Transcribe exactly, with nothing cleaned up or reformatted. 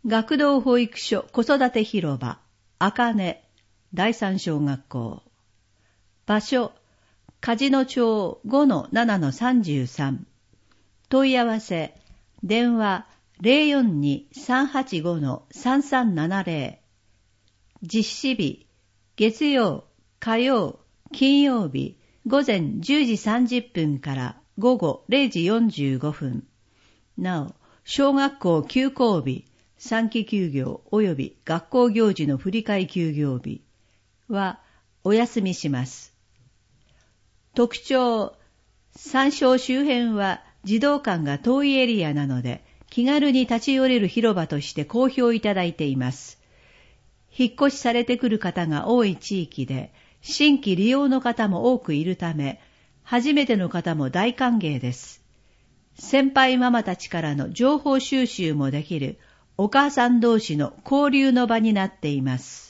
学童保育所子育て広場、あかね、第三小学校。場所、梶野町 ごのななのさんじゅうさん。問い合わせ、電話 ゼロよんに さんはちご さんさんななゼロ。実施日、月曜、火曜、金曜日、午前じゅうじさんじゅっぷんから午後れいじよんじゅうごふん。なお、小学校休校日、産期休業及び学校行事の振り替え休業日はお休みします。特徴、山椒周辺は児童館が遠いエリアなので、気軽に立ち寄れる広場として好評いただいています。引っ越しされてくる方が多い地域で、新規利用の方も多くいるため、初めての方も大歓迎です。先輩ママたちからの情報収集もできるお母さん同士の交流の場になっています。